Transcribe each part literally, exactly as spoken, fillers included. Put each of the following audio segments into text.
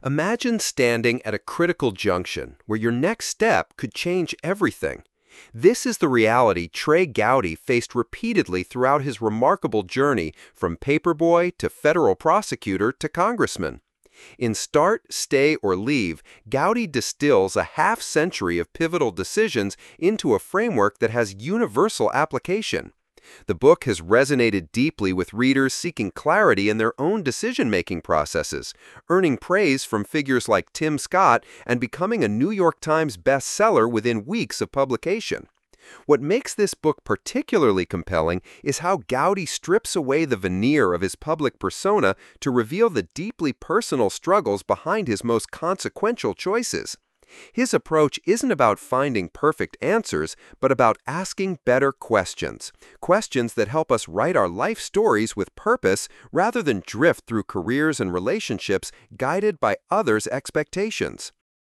Imagine standing at a critical junction where your next step could change everything. This is the reality Trey Gowdy faced repeatedly throughout his remarkable journey from paperboy to federal prosecutor to congressman. In Start, Stay, or Leave, Gowdy distills a half-century of pivotal decisions into a framework that has universal application. The book has resonated deeply with readers seeking clarity in their own decision-making processes, earning praise from figures like Tim Scott and becoming a New York Times bestseller within weeks of publication. What makes this book particularly compelling is how Gowdy strips away the veneer of his public persona to reveal the deeply personal struggles behind his most consequential choices. His approach isn't about finding perfect answers, but about asking better questions. Questions that help us write our life stories with purpose rather than drift through careers and relationships guided by others' expectations.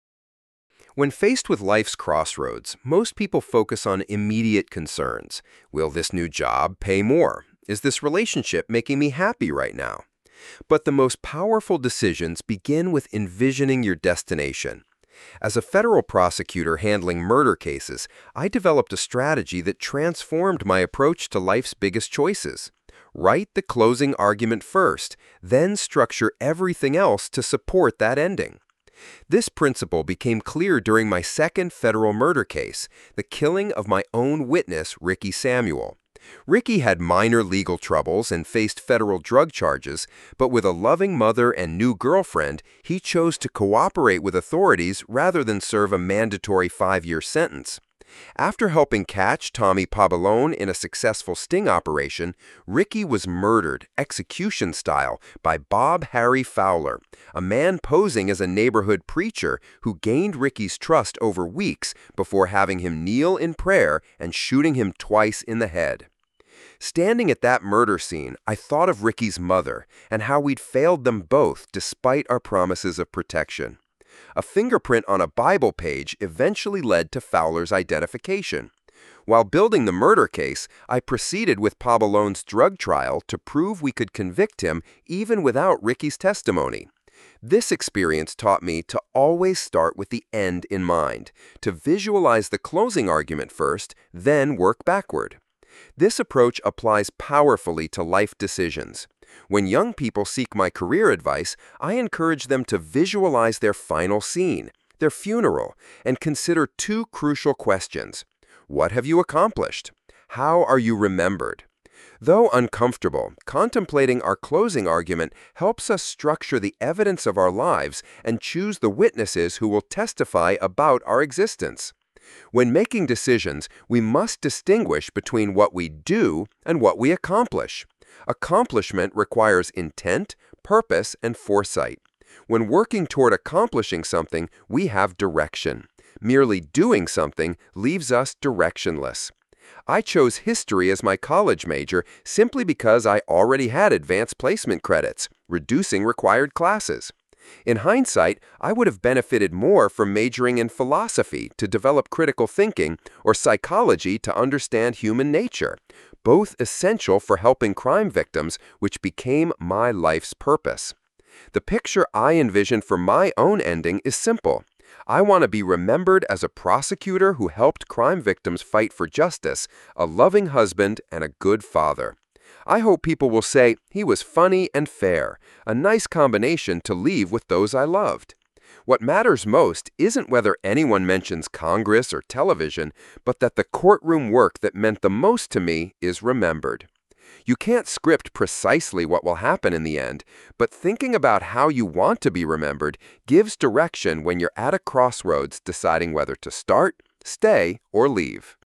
When faced with life's crossroads, most people focus on immediate concerns. Will this new job pay more? Is this relationship making me happy right now? But the most powerful decisions begin with envisioning your destination. As a federal prosecutor handling murder cases, I developed a strategy that transformed my approach to life's biggest choices. Write the closing argument first, then structure everything else to support that ending. This principle became clear during my second federal murder case, the killing of my own witness, Ricky Samuel. Ricky had minor legal troubles and faced federal drug charges, but with a loving mother and new girlfriend, he chose to cooperate with authorities rather than serve a mandatory five-year sentence. After helping catch Tommy Pabalone in a successful sting operation, Ricky was murdered, execution-style, by Bob Harry Fowler, a man posing as a neighborhood preacher who gained Ricky's trust over weeks before having him kneel in prayer and shooting him twice in the head. Standing at that murder scene, I thought of Ricky's mother and how we'd failed them both despite our promises of protection. A fingerprint on a Bible page eventually led to Fowler's identification. While building the murder case, I proceeded with Pabalone's drug trial to prove we could convict him even without Ricky's testimony. This experience taught me to always start with the end in mind, to visualize the closing argument first, then work backward. This approach applies powerfully to life decisions. When young people seek my career advice, I encourage them to visualize their final scene, their funeral, and consider two crucial questions. What have you accomplished? How are you remembered? Though uncomfortable, contemplating our closing argument helps us structure the evidence of our lives and choose the witnesses who will testify about our existence. When making decisions, we must distinguish between what we do and what we accomplish. Accomplishment requires intent, purpose, and foresight. When working toward accomplishing something, we have direction. Merely doing something leaves us directionless. I chose history as my college major simply because I already had advanced placement credits, reducing required classes. In hindsight, I would have benefited more from majoring in philosophy to develop critical thinking or psychology to understand human nature, both essential for helping crime victims, which became my life's purpose. The picture I envision for my own ending is simple. I want to be remembered as a prosecutor who helped crime victims fight for justice, a loving husband, and a good father. I hope people will say he was funny and fair, a nice combination to leave with those I loved. What matters most isn't whether anyone mentions Congress or television, but that the courtroom work that meant the most to me is remembered. You can't script precisely what will happen in the end, but thinking about how you want to be remembered gives direction when you're at a crossroads deciding whether to start, stay, or leave.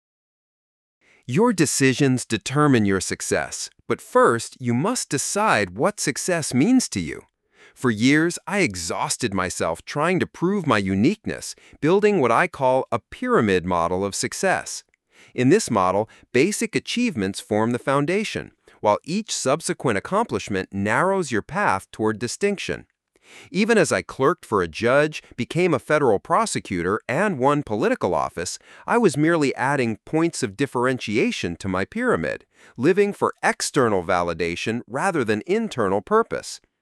Your decisions determine your success, but first you must decide what success means to you. For years, I exhausted myself trying to prove my uniqueness, building what I call a pyramid model of success. In this model, basic achievements form the foundation, while each subsequent accomplishment narrows your path toward distinction. Even as I clerked for a judge, became a federal prosecutor, and won political office, I was merely adding points of differentiation to my pyramid, living for external validation rather than internal purpose.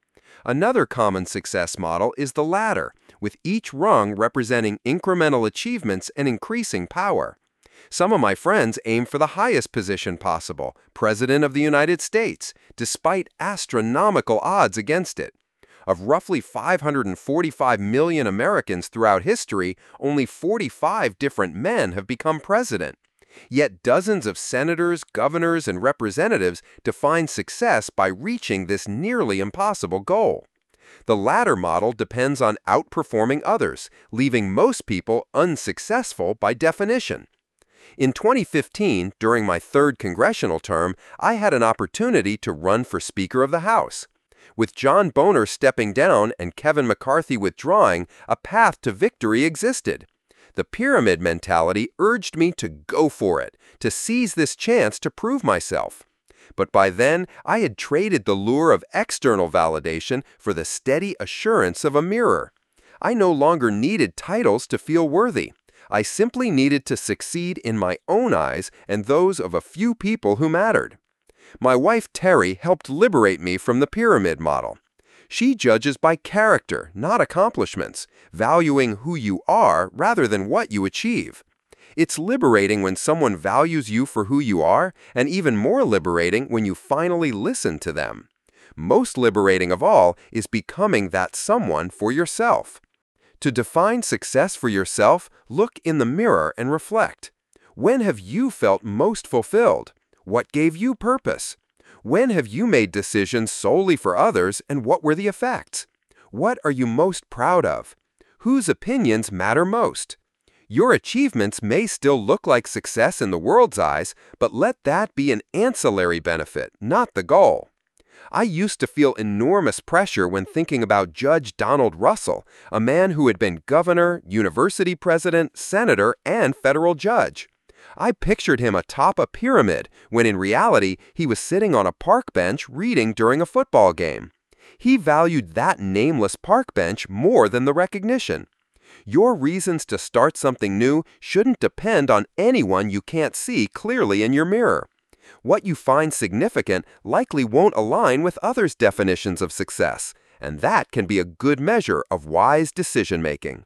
Another common success model is the ladder, with each rung representing incremental achievements and increasing power. Some of my friends aim for the highest position possible, President of the United States, despite astronomical odds against it. Of roughly five hundred forty-five million Americans throughout history, only forty-five different men have become president. Yet dozens of senators, governors, and representatives define success by reaching this nearly impossible goal. The latter model depends on outperforming others, leaving most people unsuccessful by definition. In twenty fifteen, during my third congressional term, I had an opportunity to run for Speaker of the House. With John Boehner stepping down and Kevin McCarthy withdrawing, a path to victory existed. The pyramid mentality urged me to go for it, to seize this chance to prove myself. But by then, I had traded the lure of external validation for the steady assurance of a mirror. I no longer needed titles to feel worthy. I simply needed to succeed in my own eyes and those of a few people who mattered. My wife Terry helped liberate me from the pyramid model. She judges by character, not accomplishments, valuing who you are rather than what you achieve. It's liberating when someone values you for who you are, and even more liberating when you finally listen to them. Most liberating of all is becoming that someone for yourself. To define success for yourself, look in the mirror and reflect. When have you felt most fulfilled? What gave you purpose? When have you made decisions solely for others, and what were the effects? What are you most proud of? Whose opinions matter most? Your achievements may still look like success in the world's eyes, but let that be an ancillary benefit, not the goal. I used to feel enormous pressure when thinking about Judge Donald Russell, a man who had been governor, university president, senator, and federal judge. I pictured him atop a pyramid, when in reality he was sitting on a park bench reading during a football game. He valued that nameless park bench more than the recognition. Your reasons to start something new shouldn't depend on anyone you can't see clearly in your mirror. What you find significant likely won't align with others' definitions of success, and that can be a good measure of wise decision-making.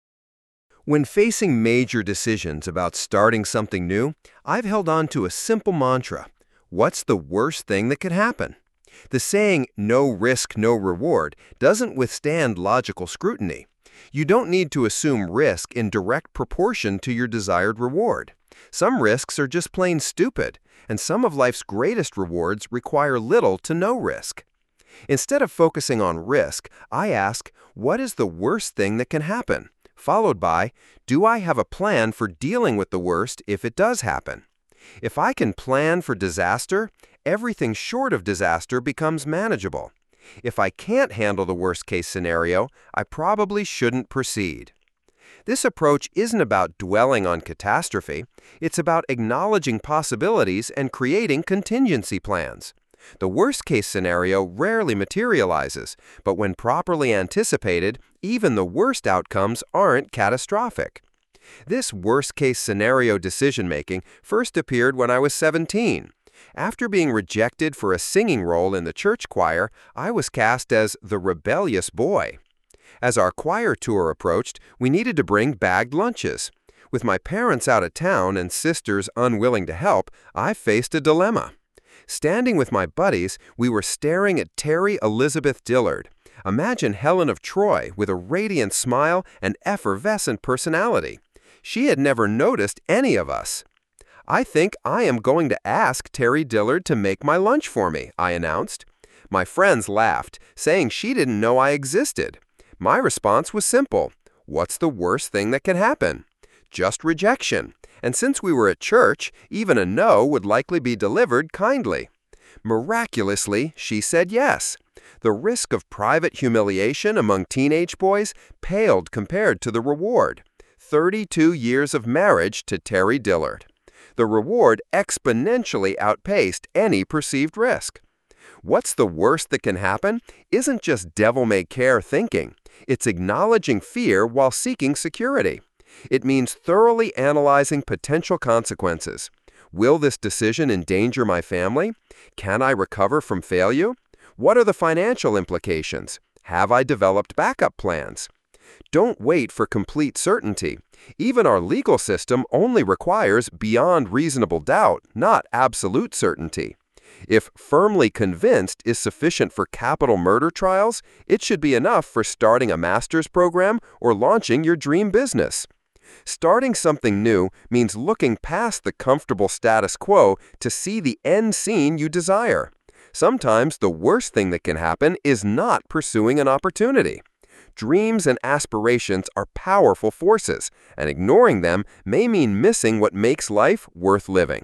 When facing major decisions about starting something new, I've held on to a simple mantra: what's the worst thing that could happen? The saying, no risk, no reward, doesn't withstand logical scrutiny. You don't need to assume risk in direct proportion to your desired reward. Some risks are just plain stupid, and some of life's greatest rewards require little to no risk. Instead of focusing on risk, I ask, what is the worst thing that can happen? Followed by, do I have a plan for dealing with the worst if it does happen? If I can plan for disaster, everything short of disaster becomes manageable. If I can't handle the worst-case scenario, I probably shouldn't proceed. This approach isn't about dwelling on catastrophe. It's about acknowledging possibilities and creating contingency plans. The worst-case scenario rarely materializes, but when properly anticipated, even the worst outcomes aren't catastrophic. This worst-case scenario decision-making first appeared when I was seventeen. After being rejected for a singing role in the church choir, I was cast as the rebellious boy. As our choir tour approached, we needed to bring bagged lunches. With my parents out of town and sisters unwilling to help, I faced a dilemma. Standing with my buddies, we were staring at Terry Elizabeth Dillard. Imagine Helen of Troy with a radiant smile and effervescent personality. She had never noticed any of us. I think I am going to ask Terry Dillard to make my lunch for me, I announced. My friends laughed, saying she didn't know I existed. My response was simple. What's the worst thing that can happen? Just rejection. And since we were at church, even a no would likely be delivered kindly. Miraculously, she said yes. The risk of private humiliation among teenage boys paled compared to the reward. thirty-two years of marriage to Terry Dillard. The reward exponentially outpaced any perceived risk. What's the worst that can happen isn't just devil-may-care thinking. It's acknowledging fear while seeking security. It means thoroughly analyzing potential consequences. Will this decision endanger my family? Can I recover from failure? What are the financial implications? Have I developed backup plans? Don't wait for complete certainty. Even our legal system only requires beyond reasonable doubt, not absolute certainty. If firmly convinced is sufficient for capital murder trials, it should be enough for starting a master's program or launching your dream business. Starting something new means looking past the comfortable status quo to see the end scene you desire. Sometimes the worst thing that can happen is not pursuing an opportunity. Dreams and aspirations are powerful forces, and ignoring them may mean missing what makes life worth living.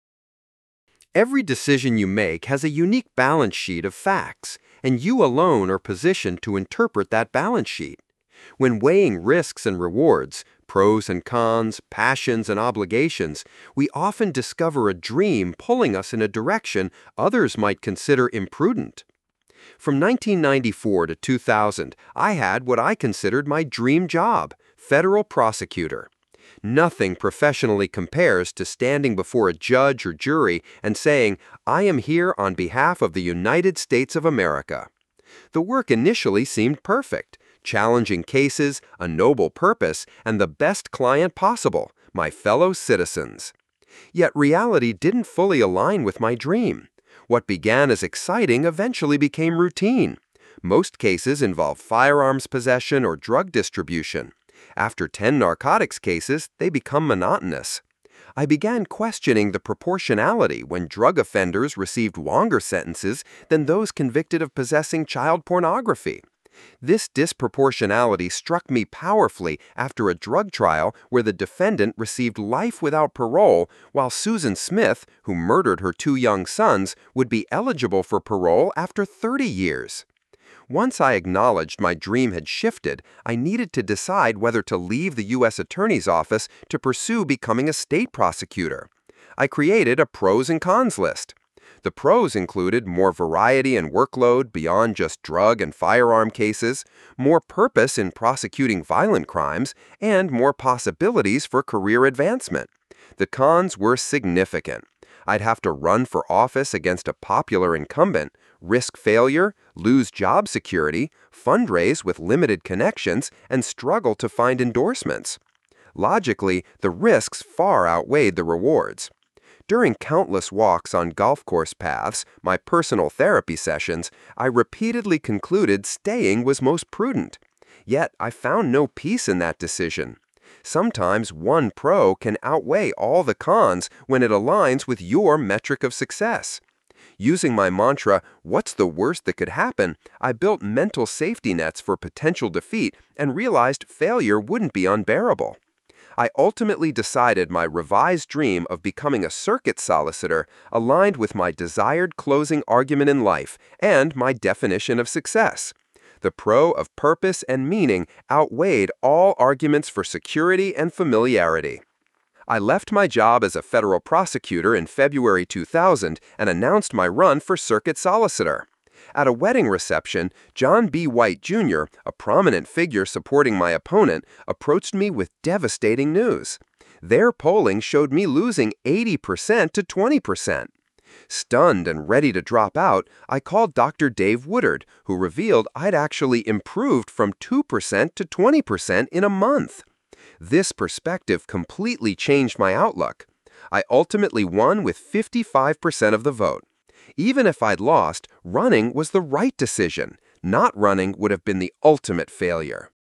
Every decision you make has a unique balance sheet of facts, and you alone are positioned to interpret that balance sheet. When weighing risks and rewards, pros and cons, passions and obligations, we often discover a dream pulling us in a direction others might consider imprudent. From nineteen ninety-four to two thousand, I had what I considered my dream job, federal prosecutor. Nothing professionally compares to standing before a judge or jury and saying, "I am here on behalf of the United States of America." The work initially seemed perfect, challenging cases, a noble purpose, and the best client possible, my fellow citizens. Yet reality didn't fully align with my dream. What began as exciting eventually became routine. Most cases involve firearms possession or drug distribution. After ten narcotics cases, they become monotonous. I began questioning the proportionality when drug offenders received longer sentences than those convicted of possessing child pornography. This disproportionality struck me powerfully after a drug trial where the defendant received life without parole, while Susan Smith, who murdered her two young sons, would be eligible for parole after thirty years. Once I acknowledged my dream had shifted, I needed to decide whether to leave the U S Attorney's Office to pursue becoming a state prosecutor. I created a pros and cons list. The pros included more variety and workload beyond just drug and firearm cases, more purpose in prosecuting violent crimes, and more possibilities for career advancement. The cons were significant. I'd have to run for office against a popular incumbent, risk failure, lose job security, fundraise with limited connections, and struggle to find endorsements. Logically, the risks far outweighed the rewards. During countless walks on golf course paths, my personal therapy sessions, I repeatedly concluded staying was most prudent. Yet I found no peace in that decision. Sometimes one pro can outweigh all the cons when it aligns with your metric of success. Using my mantra, "What's the worst that could happen?" I built mental safety nets for potential defeat and realized failure wouldn't be unbearable. I ultimately decided my revised dream of becoming a circuit solicitor aligned with my desired closing argument in life and my definition of success. The pro of purpose and meaning outweighed all arguments for security and familiarity. I left my job as a federal prosecutor in February two thousand and announced my run for circuit solicitor. At a wedding reception, John B. White Junior, a prominent figure supporting my opponent, approached me with devastating news. Their polling showed me losing eighty percent to twenty percent. Stunned and ready to drop out, I called Doctor Dave Woodard, who revealed I'd actually improved from two percent to twenty percent in a month. This perspective completely changed my outlook. I ultimately won with fifty-five percent of the vote. Even if I'd lost, running was the right decision. Not running would have been the ultimate failure.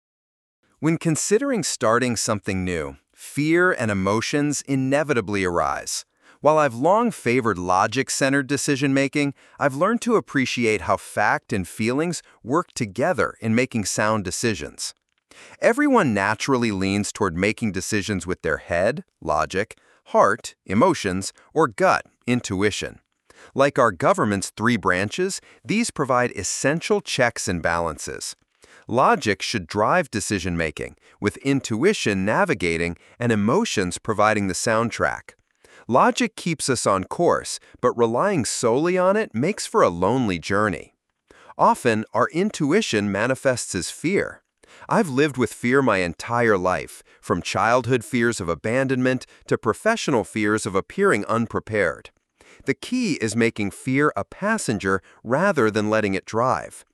When considering starting something new, fear and emotions inevitably arise. While I've long favored logic-centered decision-making, I've learned to appreciate how fact and feelings work together in making sound decisions. Everyone naturally leans toward making decisions with their head, logic, heart, emotions, or gut, intuition. Like our government's three branches, these provide essential checks and balances. Logic should drive decision-making, with intuition navigating and emotions providing the soundtrack. Logic keeps us on course, but relying solely on it makes for a lonely journey. Often, our intuition manifests as fear. I've lived with fear my entire life, from childhood fears of abandonment to professional fears of appearing unprepared. The key is making fear a passenger rather than letting it drive.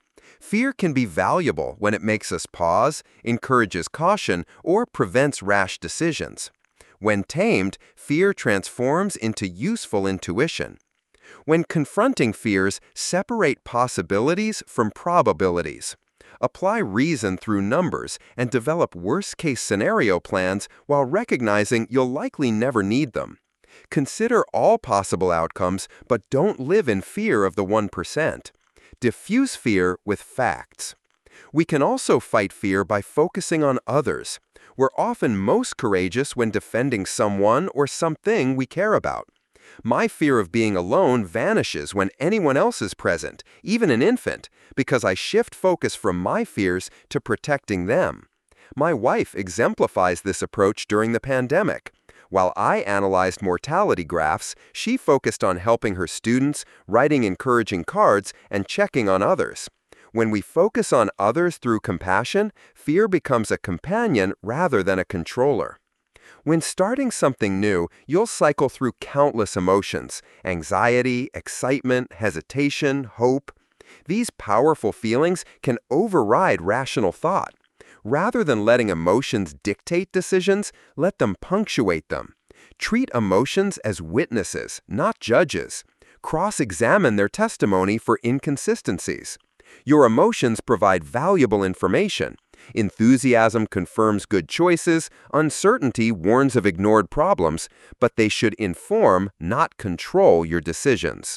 Fear can be valuable when it makes us pause, encourages caution, or prevents rash decisions. When tamed, fear transforms into useful intuition. When confronting fears, separate possibilities from probabilities. Apply reason through numbers and develop worst-case scenario plans while recognizing you'll likely never need them. Consider all possible outcomes, but don't live in fear of the one percent. Diffuse fear with facts. We can also fight fear by focusing on others. We're often most courageous when defending someone or something we care about. My fear of being alone vanishes when anyone else is present, even an infant, because I shift focus from my fears to protecting them. My wife exemplifies this approach during the pandemic. While I analyzed mortality graphs, she focused on helping her students, writing encouraging cards, and checking on others. When we focus on others through compassion, fear becomes a companion rather than a controller. When starting something new, you'll cycle through countless emotions: anxiety, excitement, hesitation, hope. These powerful feelings can override rational thought. Rather than letting emotions dictate decisions, let them punctuate them. Treat emotions as witnesses, not judges. Cross-examine their testimony for inconsistencies. Your emotions provide valuable information. Enthusiasm confirms good choices, uncertainty warns of ignored problems, but they should inform, not control, your decisions.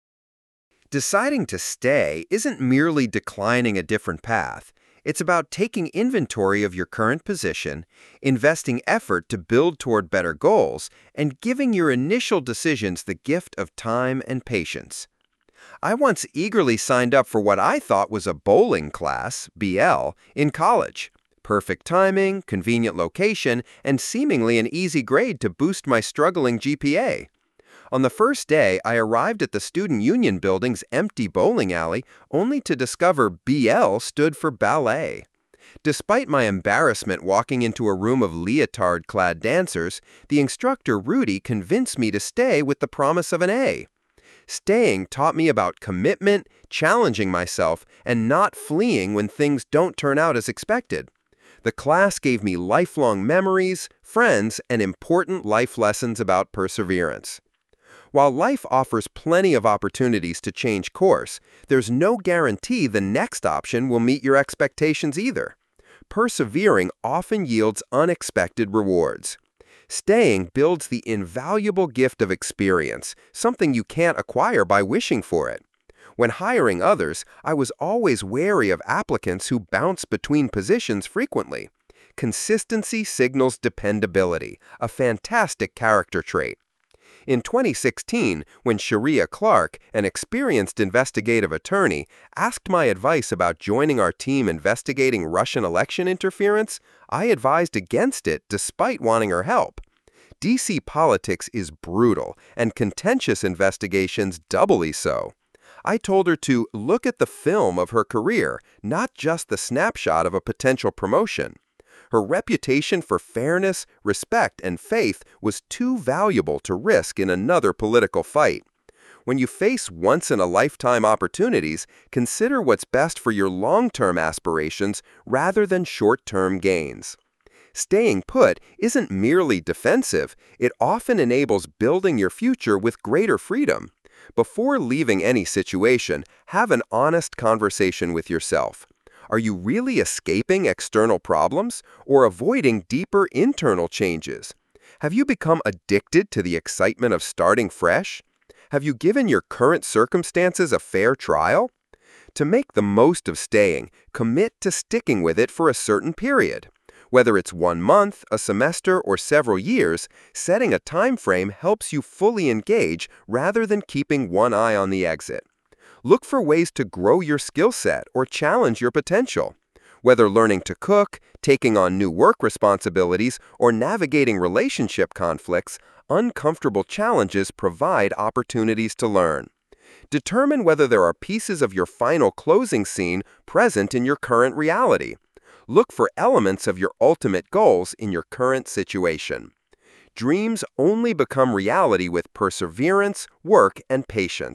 Deciding to stay isn't merely declining a different path. It's about taking inventory of your current position, investing effort to build toward better goals, and giving your initial decisions the gift of time and patience. I once eagerly signed up for what I thought was a bowling class, B L, in college. Perfect timing, convenient location, and seemingly an easy grade to boost my struggling G P A. On the first day, I arrived at the Student Union building's empty bowling alley only to discover B L stood for ballet. Despite my embarrassment walking into a room of leotard-clad dancers, the instructor Rudy convinced me to stay with the promise of an A. Staying taught me about commitment, challenging myself, and not fleeing when things don't turn out as expected. The class gave me lifelong memories, friends, and important life lessons about perseverance. While life offers plenty of opportunities to change course, there's no guarantee the next option will meet your expectations either. Persevering often yields unexpected rewards. Staying builds the invaluable gift of experience, something you can't acquire by wishing for it. When hiring others, I was always wary of applicants who bounce between positions frequently. Consistency signals dependability, a fantastic character trait. In twenty sixteen, when Sharia Clark, an experienced investigative attorney, asked my advice about joining our team investigating Russian election interference, I advised against it despite wanting her help. D C politics is brutal, and contentious investigations doubly so. I told her to look at the film of her career, not just the snapshot of a potential promotion. Her reputation for fairness, respect, and faith was too valuable to risk in another political fight. When you face once-in-a-lifetime opportunities, consider what's best for your long-term aspirations rather than short-term gains. Staying put isn't merely defensive, it often enables building your future with greater freedom. Before leaving any situation, have an honest conversation with yourself. Are you really escaping external problems or avoiding deeper internal changes? Have you become addicted to the excitement of starting fresh? Have you given your current circumstances a fair trial? To make the most of staying, commit to sticking with it for a certain period. Whether it's one month, a semester, or several years, setting a time frame helps you fully engage rather than keeping one eye on the exit. Look for ways to grow your skill set or challenge your potential. Whether learning to cook, taking on new work responsibilities, or navigating relationship conflicts, uncomfortable challenges provide opportunities to learn. Determine whether there are pieces of your final closing scene present in your current reality. Look for elements of your ultimate goals in your current situation. Dreams only become reality with perseverance, work, and patience.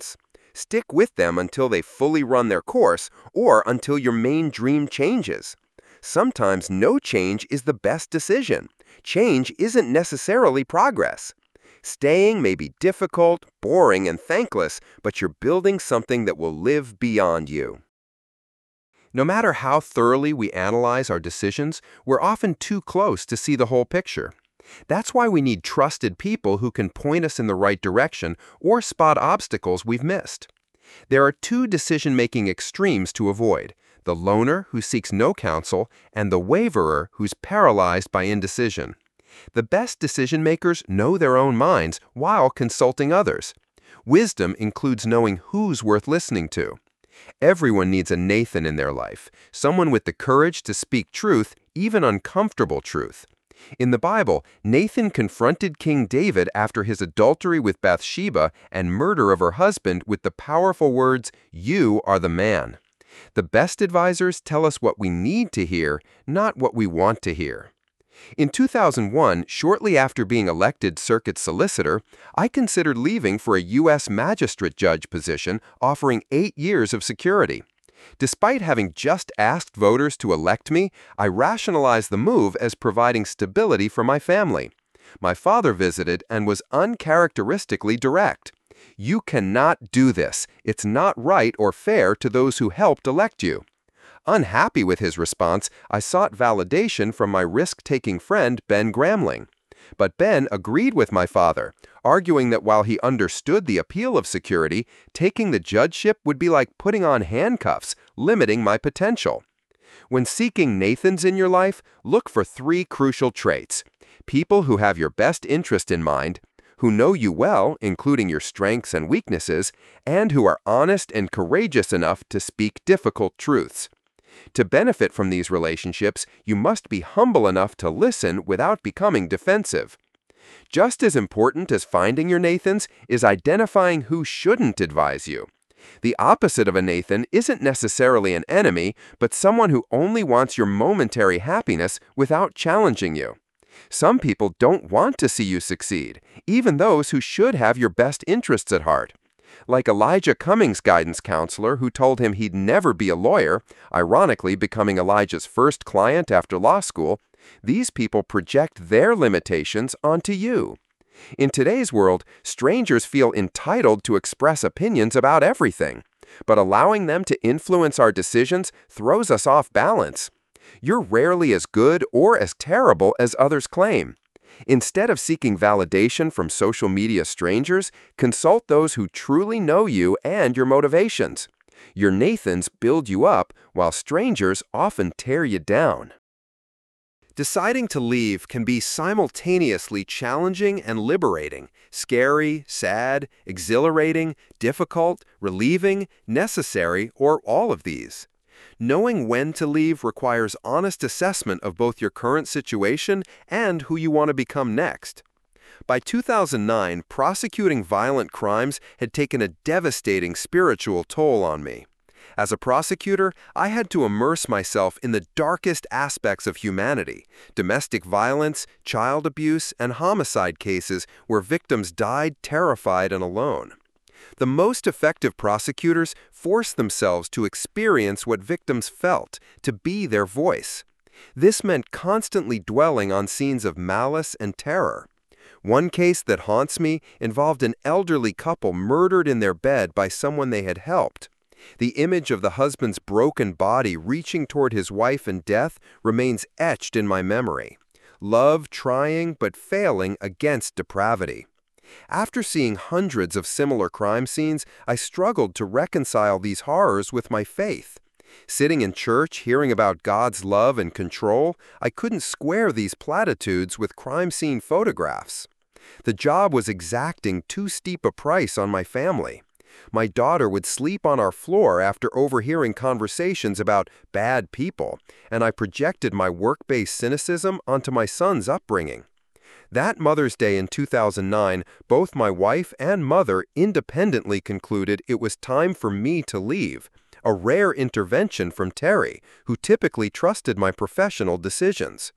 Stick with them until they fully run their course or until your main dream changes. Sometimes no change is the best decision. Change isn't necessarily progress. Staying may be difficult, boring, and thankless, but you're building something that will live beyond you. No matter how thoroughly we analyze our decisions, we're often too close to see the whole picture. That's why we need trusted people who can point us in the right direction or spot obstacles we've missed. There are two decision-making extremes to avoid: the loner who seeks no counsel and the waverer who's paralyzed by indecision. The best decision-makers know their own minds while consulting others. Wisdom includes knowing who's worth listening to. Everyone needs a Nathan in their life, someone with the courage to speak truth, even uncomfortable truth. In the Bible, Nathan confronted King David after his adultery with Bathsheba and murder of her husband with the powerful words, "You are the man." The best advisors tell us what we need to hear, not what we want to hear. In two thousand one, shortly after being elected circuit solicitor, I considered leaving for a U S magistrate judge position offering eight years of security. Despite having just asked voters to elect me, I rationalized the move as providing stability for my family. My father visited and was uncharacteristically direct. "You cannot do this. It's not right or fair to those who helped elect you." Unhappy with his response, I sought validation from my risk-taking friend Ben Gramling. But Ben agreed with my father, arguing that while he understood the appeal of security, taking the judgeship would be like putting on handcuffs, limiting my potential. When seeking Nathans in your life, look for three crucial traits: people who have your best interest in mind, who know you well, including your strengths and weaknesses, and who are honest and courageous enough to speak difficult truths. To benefit from these relationships, you must be humble enough to listen without becoming defensive. Just as important as finding your Nathans is identifying who shouldn't advise you. The opposite of a Nathan isn't necessarily an enemy, but someone who only wants your momentary happiness without challenging you. Some people don't want to see you succeed, even those who should have your best interests at heart. Like Elijah Cummings' guidance counselor who told him he'd never be a lawyer, ironically becoming Elijah's first client after law school, these people project their limitations onto you. In today's world, strangers feel entitled to express opinions about everything, but allowing them to influence our decisions throws us off balance. You're rarely as good or as terrible as others claim. Instead of seeking validation from social media strangers, consult those who truly know you and your motivations. Your Nathans build you up, while strangers often tear you down. Deciding to leave can be simultaneously challenging and liberating, scary, sad, exhilarating, difficult, relieving, necessary, or all of these. Knowing when to leave requires honest assessment of both your current situation and who you want to become next. By two thousand nine, prosecuting violent crimes had taken a devastating spiritual toll on me. As a prosecutor, I had to immerse myself in the darkest aspects of humanity: domestic violence, child abuse, and homicide cases where victims died terrified and alone. The most effective prosecutors force themselves to experience what victims felt, to be their voice. This meant constantly dwelling on scenes of malice and terror. One case that haunts me involved an elderly couple murdered in their bed by someone they had helped. The image of the husband's broken body reaching toward his wife in death remains etched in my memory. Love trying but failing against depravity. After seeing hundreds of similar crime scenes, I struggled to reconcile these horrors with my faith. Sitting in church, hearing about God's love and control, I couldn't square these platitudes with crime scene photographs. The job was exacting too steep a price on my family. My daughter would sleep on our floor after overhearing conversations about bad people, and I projected my work-based cynicism onto my son's upbringing. That Mother's Day in two thousand nine, both my wife and mother independently concluded it was time for me to leave, a rare intervention from Terry, who typically trusted my professional decisions.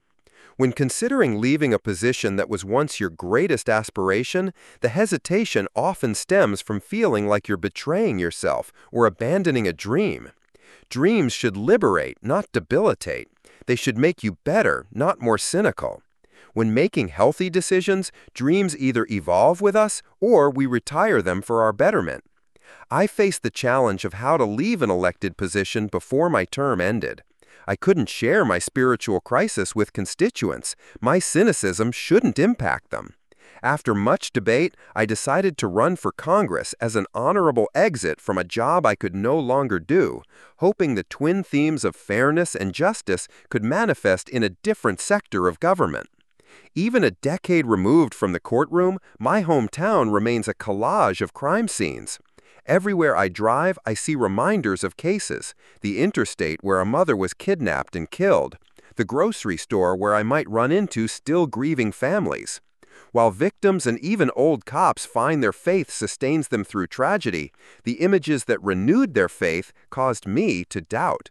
When considering leaving a position that was once your greatest aspiration, the hesitation often stems from feeling like you're betraying yourself or abandoning a dream. Dreams should liberate, not debilitate. They should make you better, not more cynical. When making healthy decisions, dreams either evolve with us or we retire them for our betterment. I faced the challenge of how to leave an elected position before my term ended. I couldn't share my spiritual crisis with constituents. My cynicism shouldn't impact them. After much debate, I decided to run for Congress as an honorable exit from a job I could no longer do, hoping the twin themes of fairness and justice could manifest in a different sector of government. Even a decade removed from the courtroom, my hometown remains a collage of crime scenes. Everywhere I drive, I see reminders of cases: the interstate where a mother was kidnapped and killed, the grocery store where I might run into still grieving families. While victims and even old cops find their faith sustains them through tragedy, the images that renewed their faith caused me to doubt.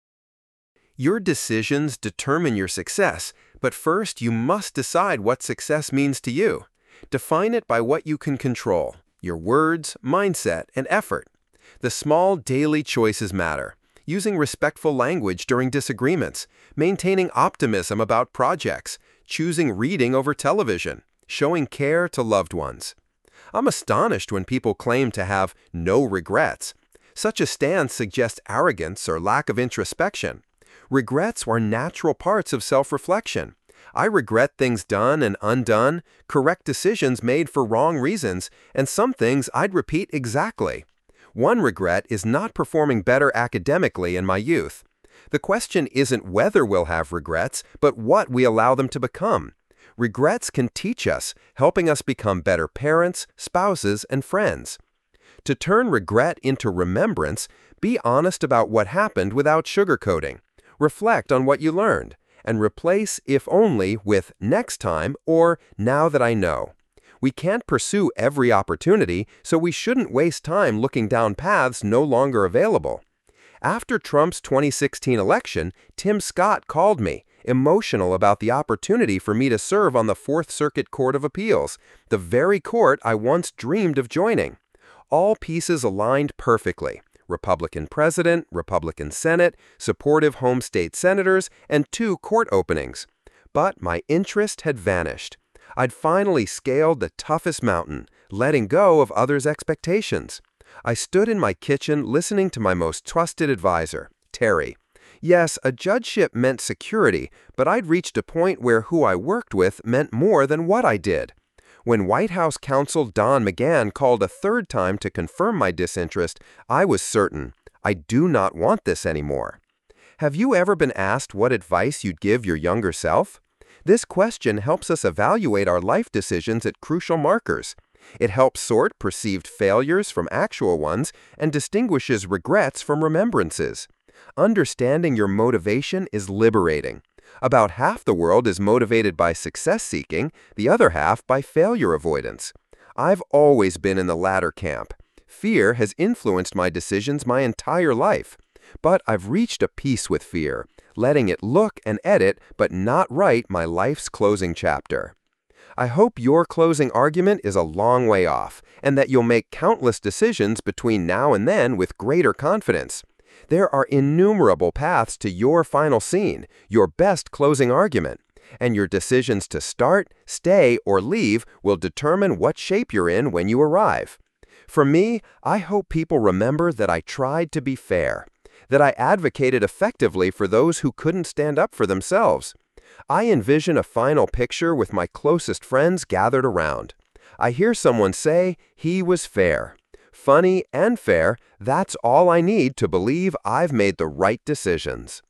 Your decisions determine your success, but first you must decide what success means to you. Define it by what you can control: your words, mindset, and effort. The small daily choices matter: using respectful language during disagreements, maintaining optimism about projects, choosing reading over television, showing care to loved ones. I'm astonished when people claim to have no regrets. Such a stance suggests arrogance or lack of introspection. Regrets are natural parts of self-reflection. I regret things done and undone, correct decisions made for wrong reasons, and some things I'd repeat exactly. One regret is not performing better academically in my youth. The question isn't whether we'll have regrets, but what we allow them to become. Regrets can teach us, helping us become better parents, spouses, and friends. To turn regret into remembrance, be honest about what happened without sugarcoating. Reflect on what you learned, and replace "if only" with "next time" or "now that I know." We can't pursue every opportunity, so we shouldn't waste time looking down paths no longer available. After Trump's twenty sixteen election, Tim Scott called me, emotional about the opportunity for me to serve on the Fourth Circuit Court of Appeals, the very court I once dreamed of joining. All pieces aligned perfectly: Republican president, Republican Senate, supportive home state senators, and two court openings. But my interest had vanished. I'd finally scaled the toughest mountain, letting go of others' expectations. I stood in my kitchen listening to my most trusted advisor, Terry. Yes, a judgeship meant security, but I'd reached a point where who I worked with meant more than what I did. When White House counsel Don McGahn called a third time to confirm my disinterest, I was certain: I do not want this anymore. Have you ever been asked what advice you'd give your younger self? This question helps us evaluate our life decisions at crucial markers. It helps sort perceived failures from actual ones and distinguishes regrets from remembrances. Understanding your motivation is liberating. About half the world is motivated by success-seeking, the other half by failure avoidance. I've always been in the latter camp. Fear has influenced my decisions my entire life. But I've reached a peace with fear, letting it look and edit but not write my life's closing chapter. I hope your closing argument is a long way off, and that you'll make countless decisions between now and then with greater confidence. There are innumerable paths to your final scene, your best closing argument, and your decisions to start, stay, or leave will determine what shape you're in when you arrive. For me, I hope people remember that I tried to be fair, that I advocated effectively for those who couldn't stand up for themselves. I envision a final picture with my closest friends gathered around. I hear someone say, "He was fair." Funny and fair, that's all I need to believe I've made the right decisions.